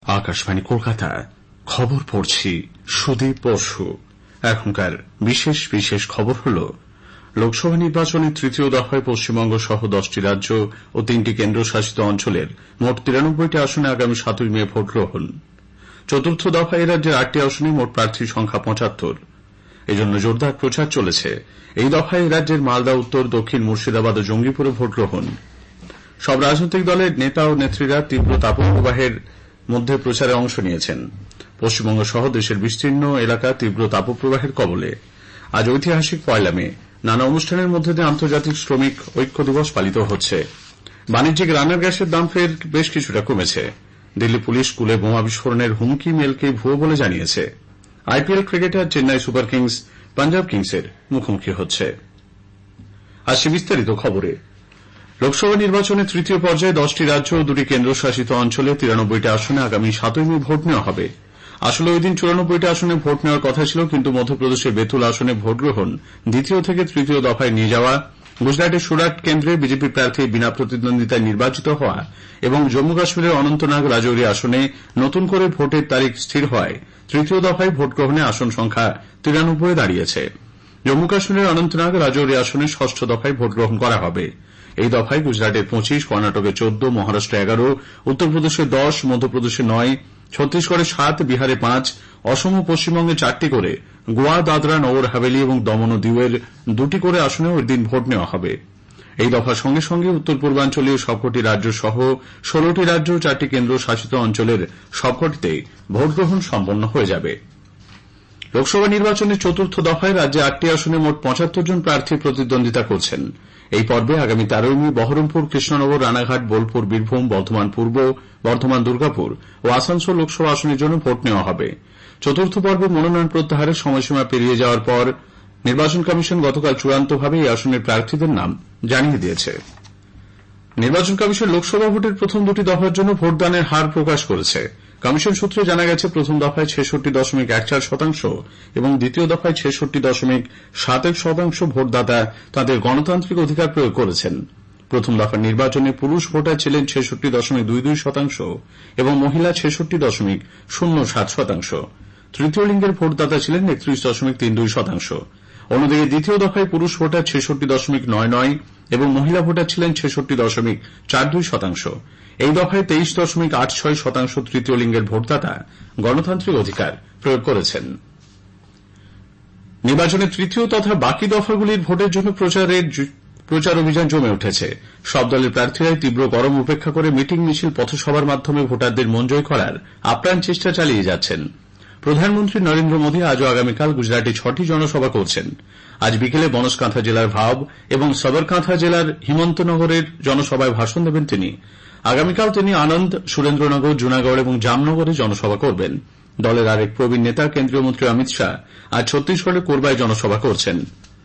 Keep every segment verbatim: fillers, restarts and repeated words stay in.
আকাশবাণী কলকাতা, খবর পড়ছি সুদীপ বসু। এখনকার বিশেষ বিশেষ খবর হল, লোকসভা নির্বাচনের তৃতীয় দফায় পশ্চিমবঙ্গ সহ দশটি রাজ্য ও তিনটি কেন্দ্রশাসিত অঞ্চলের মোট তিরানব্বইটি আসনে আগামী সাতই মে ভোট গ্রহণ। চতুর্থ দফায় রাজ্যের আটটি আসনে মোট প্রার্থীর সংখ্যা পঁচাত্তর। এজন্য জোরদার প্রচার চলেছে। এই দফায় রাজ্যের মালদা, উত্তর, দক্ষিণ, মুর্শিদাবাদ ও জঙ্গিপুরে ভোট গ্রহণ। সব রাজনৈতিক দলের নেতা ও নেত্রীরা তীব্র তাপপ্রবাহের মধ্যে প্রচারে অংশ নিয়েছেন। পশ্চিমবঙ্গ সহ দেশের বিস্তীর্ণ এলাকা তীব্র তাপপ্রবাহের কবলে। আজ ঐতিহাসিক পয়লা মে। নানা অনুষ্ঠানের মধ্যে দিয়ে আন্তর্জাতিক শ্রমিক ঐক্য দিবস পালিত হচ্ছে। বাণিজ্যিক রান্নার গ্যাসের দাম ফের বেশ কিছুটা কমেছে। দিল্লি পুলিশ স্কুলে বোমা বিস্ফোরণের হুমকি মেলকে ভুয়ো বলে জানিয়েছে। আইপিএল ক্রিকেটে আজ চেন্নাই সুপার কিংস পাঞ্জাব কিংসের মুখোমুখি হচ্ছে। আসছে বিস্তারিত খবরে। লোকসভা নির্বাচনের তৃতীয় পর্যায়ে দশটি রাজ্য ও দুটি কেন্দ্রশাসিত অঞ্চলে তিরানব্বইটি আসনে আগামী সাতই মে ভোট নেওয়া হবে। আসলে ওই দিন চুরানব্বইটি আসনে ভোট নেওয়ার কথা ছিল, কিন্তু মধ্যপ্রদেশের বেতুল আসনে ভোট গ্রহণ দ্বিতীয় থেকে তৃতীয় দফায় নিয়ে যাওয়া, গুজরাটের সুরাট কেন্দ্রে বিজেপি প্রার্থী বিনা প্রতিদ্বন্দ্বিতায় নির্বাচিত হওয়া এবং জম্মু কাশ্মীরের অনন্তনাগ রাজৌরি আসনে নতুন করে ভোটের তারিখ স্থির হওয়ায় তৃতীয় দফায় ভোট গ্রহণে আসন সংখ্যা তিরানব্বই দাঁড়িয়েছে। জম্মু কাশ্মীরের অনন্তনাগ রাজৌরি আসনে ষষ্ঠ দফায় ভোট গ্রহণ করা হবে। এই দফায় গুজরাটের পঁচিশ, কর্ণাটকে চোদ্দ, মহারাষ্ট্রে এগারো, উত্তরপ্রদেশে দশ, মধ্যপ্রদেশে নয়, ছত্তিশগড়ে সাত, বিহারে পাঁচ, অসম ও পশ্চিমবঙ্গে চারটি করে, গোয়া, দাদরা, নগর হাভেলি এবং দমন ও দিউয়ের দুটি করে আসনে ওই দিন ভোট নেওয়া হবে। এই দফার সঙ্গে সঙ্গে উত্তর পূর্বাঞ্চলীয় সবকটি রাজ্য সহ ষোলটি রাজ্য ও চারটি কেন্দ্র শাসিত অঞ্চলের সবকটিতেই ভোট গ্রহণ সম্পন্ন হয়ে যাবে। লোকসভা নির্বাচনের চতুর্থ দফায় রাজ্যে আটটি আসনে মোট পঁচাত্তর জন প্রার্থী প্রতিদ্বন্দ্বিতা করছেন। এই পর্বে আগামী তেরোই মে বহরমপুর, কৃষ্ণনগর, রানাঘাট, বোলপুর, বীরভূম, বর্ধমান পূর্ব, বর্ধমান, দুর্গাপুর ও আসানসোল লোকসভা আসনের জন্য ভোট নেওয়া হবে। চতুর্থ পর্বে মনোনয়ন প্রত্যাহারের সময়সীমা পেরিয়ে যাওয়ার পর নির্বাচন কমিশন গতকাল চূড়ান্তভাবে এই আসনের প্রার্থীদের নাম জানিয়ে দিয়েছে। নির্বাচন কমিশন লোকসভা ভোটের প্রথম দুটি দফার জন্য ভোটদানের হার প্রকাশ করেছে। কমিশন সূত্রে জানা গেছে, প্রথম দফায় ছেষট্টি দশমিক এক চার শতাংশ এবং দ্বিতীয় দফায় ছেষট্টি দশমিক সাত এক শতাংশ ভোটদাতা তাঁদের গণতান্ত্রিক অধিকার প্রয়োগ করেছেন। প্রথম দফার নির্বাচনে পুরুষ ভোটার ছিলেন ছেষট্টি দশমিক দুই দুই শতাংশ এবং মহিলা ছেষট্টি দশমিক শূন্য সাত শতাংশ। তৃতীয় লিঙ্গের ভোটদাতা ছিলেন একত্রিশ দশমিক তিন দুই শতাংশ। অন্যদিকে দ্বিতীয় দফায় পুরুষ ভোটার ছেষট্টি দশমিক নয় নয় এবং মহিলা ভোটার ছিলেন ছেষট্টি দশমিক চার দুই শতাংশ। এই দফায় তেইশ দশমিক আট ছয় শতাংশ তৃতীয় লিঙ্গের ভোটদাতা গণতান্ত্রিক অধিকার প্রয়োগ করেছেন। নির্বাচনের তৃতীয় তথা বাকি দফাগুলির ভোটের জন্য প্রচারের প্রচার অভিযান জমে উঠেছে। সব দলের প্রার্থীরাই তীব্র গরম উপেক্ষা করে মিটিং, মিছিল, পথসভার মাধ্যমে ভোটারদের মন জয় করার আপ্রাণ চেষ্টা চালিয়ে যাচ্ছেন। প্রধানমন্ত্রী নরেন্দ্র মোদী আজ ও আগামীকাল গুজরাটে ছটি জনসভা করছেন। আজ বিকেলে বনসকান্থা জেলার ভাব এবং সবরকান্থা জেলার হিমন্তনগরের জনসভায় ভাষণ দেবেন তিনি। আগামীকাল তিনি আনন্দ, সুরেন্দ্রনগর, জুনাগড় এবং জামনগরে জনসভা করবেন। দলের আরেক প্রবীণ নেতা কেন্দ্রীয় মন্ত্রী অমিত শাহ আজ ছত্তিশগড়ের কোরবায় জনসভা করছেন।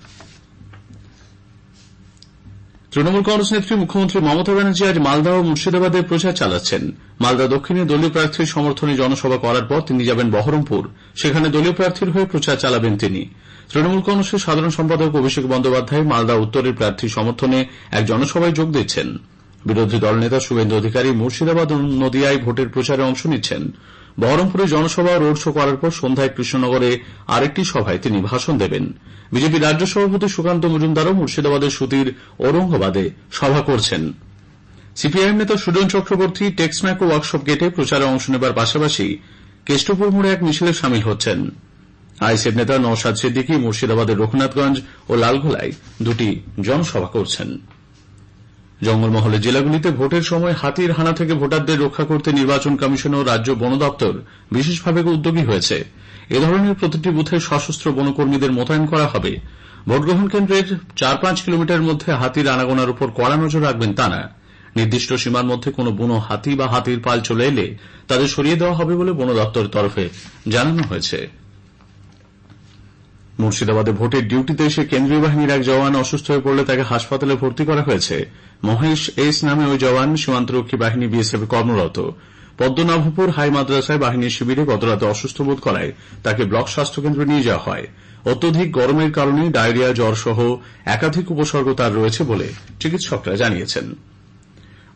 তৃণমূল কংগ্রেস নেত্রী মুখ্যমন্ত্রী মমতা ব্যানার্জি আজ মালদা ও মুর্শিদাবাদে প্রচার চালাচ্ছেন। মালদা দক্ষিণে দলীয় প্রার্থীর সমর্থনে জনসভা করার পর তিনি যাবেন বহরমপুর। সেখানে দলীয় প্রার্থীর হয়ে প্রচার চালাবেন তিনি। তৃণমূল কংগ্রেসের সাধারণ সম্পাদক অভিষেক বন্দ্যোপাধ্যায় মালদা উত্তরের প্রার্থীর সমর্থনে এক জনসভায় যোগ দিচ্ছেন। বিরোধী দলনেতা শুভেন্দু অধিকারী মুর্শিদাবাদ ও নদিয়ায় ভোটের প্রচারে অংশ নিচ্ছেন। বহরমপুরে জনসভা রোড শো করার পর সন্ধ্যায় কৃষ্ণনগরে আরেকটি সভায় তিনি ভাষণ দেবেন। বিজেপি রাজ্য সভাপতি সুকান্ত মজুমদারও মুর্শিদাবাদের সুতির ঔরঙ্গাবাদে সভা করছেন। সিপিআইএম নেতা সুজন চক্রবর্তী টেক্সম্যাকো ওয়ার্কশপ গেটে প্রচারে অংশ নেবার পাশাপাশি কেষ্টপুর মোড়ে এক মিছিলে সামিল হচ্ছেন। আইএসএফ নেতা নওশাদ সিদ্দিকী মুর্শিদাবাদের রঘুনাথগঞ্জ ও লালগোলায় দুটি জনসভা করছেন। জঙ্গলমহলের জেলাগুলিতে ভোটের সময় হাতির হানা থেকে ভোটারদের রক্ষা করতে নির্বাচন কমিশন ও রাজ্য বন দপ্তর বিশেষভাবে উদ্যোগী হয়েছে। এ ধরনের প্রতিটি বুথে সশস্ত্র বনকর্মীদের মোতায়েন করা হবে। ভোটগ্রহণ কেন্দ্রের চার পাঁচ কিলোমিটার মধ্যে হাতির আনাগোনার উপর কড়া নজর রাখবেন তাঁরা। নির্দিষ্ট সীমার মধ্যে কোনো বুনো হাতি বা হাতির পাল চলে এলে তাদের সরিয়ে দেওয়া হবে বলে বন দপ্তরের তরফে জানানো হয়েছে। মুর্শিদাবাদে ভোটের ডিউটিতে এসে কেন্দ্রীয় বাহিনীর এক জওয়ান অসুস্থ হয়ে পড়লে তাকে হাসপাতালে ভর্তি করা হয়েছে। মহেশ এস নামে ওই জওয়ান সীমান্তরক্ষী বাহিনী বিএসএফ কর্মরত। পদ্মনাভপুর হাই মাদ্রাসায় বাহিনীর শিবিরে গতরাতে অসুস্থ বোধ করায় তাকে ব্লক স্বাস্থ্যকেন্দ্রে নিয়ে যাওয়া হয়। অত্যধিক গরমের কারণে ডায়রিয়া, জ্বর সহ একাধিক উপসর্গ তার রয়েছে বলে চিকিৎসকরা জানিয়েছেন।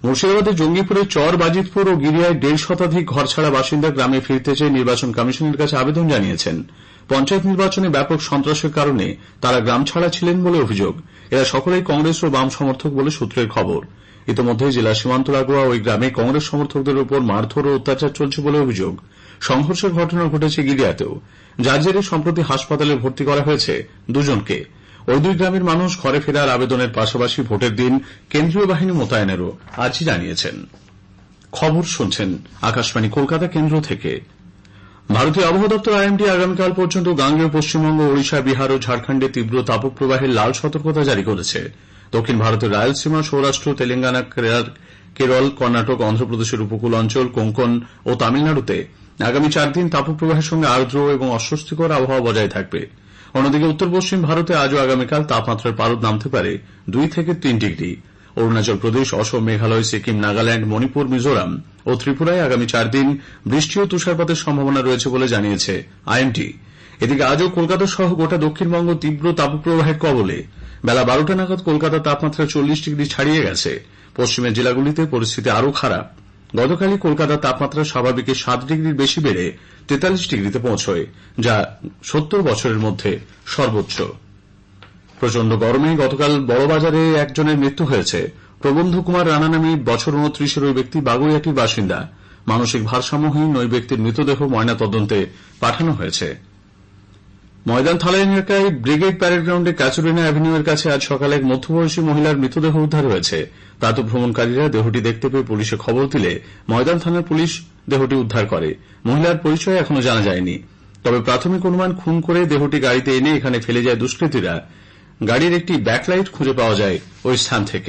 মুর্শিদাবাদের জঙ্গিপুরের চর বাজিতপুর ও গিরিয়ায় দেড় শতাধিক ঘরছাড়া বাসিন্দা গ্রামে ফিরতে চেয়ে নির্বাচন কমিশনের কাছে আবেদন জানিয়েছেন। পঞ্চায়েত নির্বাচনে ব্যাপক সন্ত্রাসের কারণে তারা গ্রাম ছাড়া ছিলেন বলে অভিযোগ। এরা সকলেই কংগ্রেস ও বাম সমর্থক বলে সূত্রের খবর। ইতিমধ্যে জেলা সীমান্ত লাগোয়া ওই গ্রামে কংগ্রেস সমর্থকদের উপর মারধর ও অত্যাচার চলছে বলে অভিযোগ। সংঘর্ষের ঘটনা ঘটেছে গিরিয়াতেও, যার জেরে সম্প্রতি হাসপাতালে ভর্তি করা হয়েছে দুজনকে। ওই দুই গ্রামের মানুষ ঘরে ফেরার আবেদনের পাশাপাশি ভোটের দিন কেন্দ্রীয় বাহিনী মোতায়েনেরও আর্জি জানিয়েছেন। খবর শুনছেন আকাশবাণী কলকাতা কেন্দ্র থেকে। ভারতীয় আবহাওয়া দপ্তর আইএমডি আগামীকাল পর্যন্ত গাঙ্গেয় পশ্চিমবঙ্গ, ওড়িশা, বিহার ও ঝাড়খণ্ডে তীব্র তাপপ্রবাহের লাল সতর্কতা জারি করেছে। দক্ষিণ ভারতের রায়লসীমা, সৌরাষ্ট্র, তেলেঙ্গানা, কেরল, কর্ণাটক, অন্ধ্রপ্রদেশের উপকূল অঞ্চল, কোঙ্কন ও তামিলনাড়ুতে আগামী চার দিন তাপপ্রবাহের সঙ্গে আর্দ্র এবং অস্বস্তিকর আবহাওয়া বজায় থাকবে। অন্যদিকে উত্তর পশ্চিম ভারতে আজও আগামীকাল তাপমাত্রার পারদ নামতে পারে দুই থেকে তিন ডিগ্রি। অরুণাচল প্রদেশ, অসম, মেঘালয়, সিকিম, নাগাল্যান্ড, মণিপুর, মিজোরাম ও ত্রিপুরায় আগামী চার দিন বৃষ্টি ও তুষারপাতের সম্ভাবনা রয়েছে বলে জানিয়েছে আইএমডি। এদিকে আজও কলকাতা সহ গোটা দক্ষিণবঙ্গ তীব্র তাপপ্রবাহের কবলে। বেলা বারোটা নাগাদ কলকাতার তাপমাত্রা চল্লিশ ডিগ্রি ছাড়িয়ে গেছে। পশ্চিমের জেলাগুলিতে পরিস্থিতি আরও খারাপ। গতকালই কলকাতার তাপমাত্রা স্বাভাবিকের সাত ডিগ্রির বেশি বেড়ে তেতাল্লিশ ডিগ্রিতে পৌঁছয়, যা সত্তর বছরের মধ্যে সর্বোচ্চ। প্রচন্ড গরমে গতকাল বড়বাজারে একজনের মৃত্যু হয়েছে। প্রবন্ধ কুমার রানা নামে বছর উনত্রিশের ওই ব্যক্তি বাগুইয়াটির বাসিন্দা। মানসিক ভারসাম্যহীন ওই ব্যক্তির মৃতদেহ ময়নাতদন্তে পাঠানো হয়েছে। ময়দান থালা এলাকায় ব্রিগেড প্যারেড গ্রাউন্ডে ক্যাচুরিনা অ্যাভিনিউয়ের কাছে আজ সকালে এক মধ্যবয়সী মহিলার মৃতদেহ উদ্ধার হয়েছে। প্রাতঃভ্রমণকারীরা দেহটি দেখতে পেয়ে পুলিশে খবর দিলে ময়দান থানার পুলিশ দেহটি উদ্ধার করে। মহিলার পরিচয় এখনো জানা যায়নি, তবে প্রাথমিক অনুমান খুন করে দেহটি গাড়িতে এনে এখানে ফেলে যায় দুষ্কৃতীরা। গাড়ির একটি ব্যাকলাইট খুঁজে পাওয়া যায় ওই স্থান থেকে।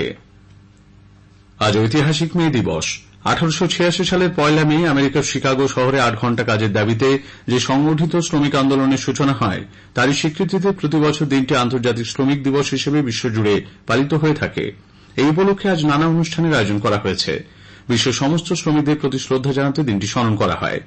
আজ ঐতিহাসিক মে দিবস। আঠারোশো ছিয়াশি সালের পয়লা মে আমেরিকার শিকাগো শহরে আট ঘণ্টা কাজের দাবিতে যে সংগঠিত শ্রমিক আন্দোলনের সূচনা হয়, তারই স্বীকৃতিতে প্রতিবছর দিনটি আন্তর্জাতিক শ্রমিক দিবস হিসেবে বিশ্বজুড়ে পালিত হয়ে থাকে। এই উপলক্ষে আজ নানা অনুষ্ঠানের আয়োজন করা হয়েছে। বিশ্বের সমস্ত শ্রমিকদের প্রতি শ্রদ্ধা জানাতে দিনটি স্মরণ করা হয়।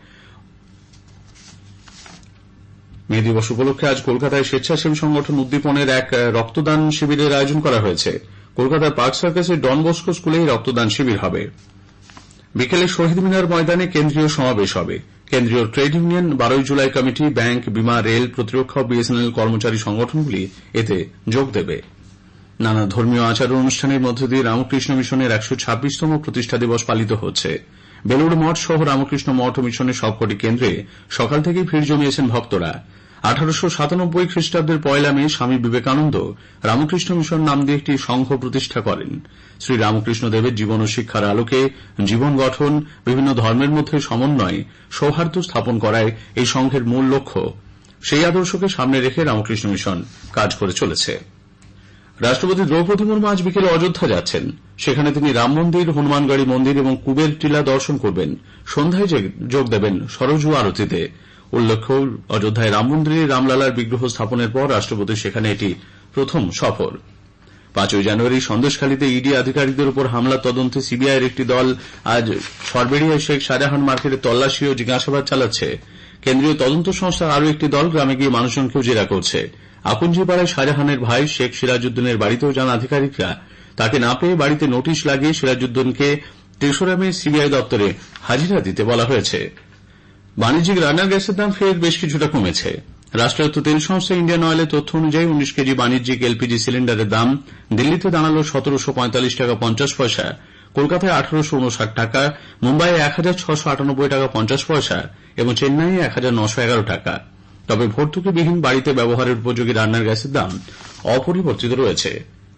মে দিবস উপলক্ষে আজ কলকাতায় স্বেচ্ছাসেবী সংগঠন উদ্দীপনের এক রক্তদান শিবিরের আয়োজন করা হয়েছে। কলকাতার পার্ক সার্কাসের ডন বস্কো স্কুলে এই রক্তদান শিবির হবে। বিকেলে শহীদ মিনার ময়দানে কেন্দ্রীয় সমাবেশ হবে। কেন্দ্রীয় ট্রেড ইউনিয়ন, বারোই জুলাই কমিটি, ব্যাংক, বিমা, রেল, প্রতিরক্ষা ও বিএসএনএল কর্মচারী সংগঠনগুলি এতে যোগ দেবে। নানা ধর্মীয় আচার অনুষ্ঠানের মধ্য দিয়ে রামকৃষ্ণ মিশনের একশো ছাব্বিশতম প্রতিষ্ঠা দিবস পালিত হচ্ছে। বেলুড় মঠ সহ রামকৃষ্ণ মঠ ও মিশনের সবকটি কেন্দ্রে সকাল থেকেই ভিড় জমিয়েছেন ভক্তরা। আঠারোশো সাতানব্বই খ্রিস্টাব্দের পয়লা মে স্বামী বিবেকানন্দ রামকৃষ্ণ মিশন নাম দিয়ে একটি সংঘ প্রতিষ্ঠা করেন। শ্রী রামকৃষ্ণ দেবের জীবন ও শিক্ষার আলোকে জীবন গঠন, বিভিন্ন ধর্মের মধ্যে সমন্বয়, সৌহার্দ্য স্থাপন করায় এই সংঘের মূল লক্ষ্য। সেই আদর্শকে সামনে রেখে রামকৃষ্ণ মিশন কাজ করে চলেছে। রাষ্ট্রপতি দ্রৌপদী মুর্মু আজ বিকেলে অযোধ্যা যাচ্ছেন। সেখানে তিনি রাম মন্দির, হনুমানগড়ি মন্দির এবং কুবের টিলা দর্শন করবেন। সন্ধ্যায় যোগ দেবেন সরযূ আরতিতে। উল্লেখ্য, অযোধ্যায় রাম মন্দিরে রামলালার বিগ্রহ স্থাপনের পর রাষ্ট্রপতির সেখানে এটি প্রথম সফর। পাঁচই জানুয়ারি সন্দেশখালীতে ইডি আধিকারিকদের উপর হামলার তদন্তে সিবিআইয়ের একটি দল আজ সরবেরিয়ায় শেখ শাহজাহান মার্কেটে তল্লাশি ও জিজ্ঞাসাবাদ চালাচ্ছে। কেন্দ্রীয় তদন্ত সংস্থার আরও একটি দল গ্রামে গিয়ে মানুষজনকেও জেরা করছে। আকুঞ্জিপাড়ায় শাহজাহানের ভাই শেখ সিরাজউদ্দিনের বাড়িতেও যান আধিকারিকরা। তাকে না পেয়ে বাড়িতে নোটিশ লাগিয়ে সিরাজউদ্দিনকে তেসরা মে সিবিআই দপ্তরে হাজিরা দিতে বলা হয়েছে। বাণিজ্যিক রান্নার গ্যাসের দাম ফের বেশ কিছুটা কমেছে। রাষ্ট্রায়ত্ত তেল সংস্থা ইন্ডিয়ান অয়েলের তথ্য অনুযায়ী উনিশ কেজি বাণিজ্যিক এলপিজি সিলিন্ডারের দাম দিল্লিতে দাঁড়াল সতেরোশো পঁয়তাল্লিশ টাকা পঞ্চাশ পয়সা, কলকাতায় আঠারোশো উনষাট টাকা, মুম্বাইয়ে এক হাজার ছশো আটানব্বই টাকা পঞ্চাশ পয়সা এবং চেন্নাইয়ে এক হাজার নশো এগারো টাকা। তবে ভর্তুকিবিহীন বাড়িতে ব্যবহারের উপযোগী রান্নার গ্যাসের দাম অপরিবর্তিত রয়েছে।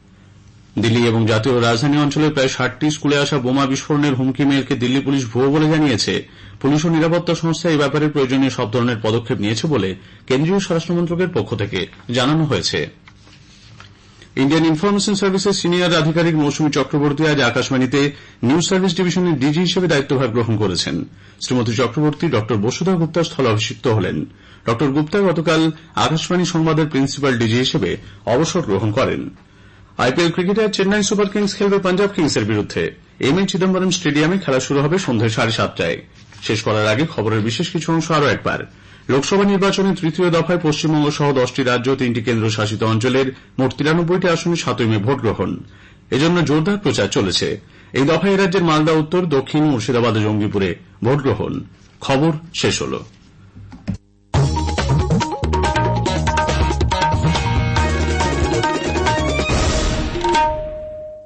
দিল্লি এবং জাতীয় রাজধানী অঞ্চলের প্রায় ষাটটি স্কুলে আসা বোমা বিস্ফোরণের হুমকি মেয়েরকে দিল্লি পুলিশ ভুয়ো বলে জানিয়েছে। পুলিশ ও নিরাপত্তা সংস্থা এই ব্যাপারে প্রয়োজনীয় সব ধরনের পদক্ষেপ নিয়েছে বলে কেন্দ্রীয় স্বরাষ্ট্র মন্ত্রকের পক্ষ থেকে জানানো হয়েছে। ইন্ডিয়ান ইনফরমেশন সার্ভিসের সিনিয়র আধিকারিক মৌসুমী চক্রবর্তী আজ আকাশবাণীতে নিউজ সার্ভিস ডিভিশনের ডিজি হিসেবে দায়িত্বভার গ্রহণ করেছেন। শ্রীমতী চক্রবর্তী ড বসুধা গুপ্তার স্থলাভিষিক্ত হলেন। ড গুপ্তা গতকাল আকাশবাণী সংবাদের প্রিন্সিপাল ডিজি হিসেবে অবসর গ্রহণ করেন। আইপিএল ক্রিকেটে আজ চেন্নাই সুপার কিংস খেলবে পাঞ্জাব কিংসের বিরুদ্ধে। এম এ চিদম্বরম স্টেডিয়ামে খেলা শুরু হবে সন্ধ্যে সাড়ে সাতটায়। শেষ করার আগে খবরের বিশেষ কিছু অংশ আরও একবার। লোকসভা নির্বাচনের তৃতীয় দফায় পশ্চিমবঙ্গ সহ দশটি রাজ্য, তিনটি কেন্দ্রশাসিত অঞ্চলের মোট তিরানব্বইটি আসনে সাতই মে ভোট গ্রহণ। এজন্য জোরদার প্রচার চলেছে। এই দফায় রাজ্যের মালদা উত্তর, দক্ষিণ, মুর্শিদাবাদ ও জঙ্গিপুরে ভোট গ্রহণ। খবর শেষ হল।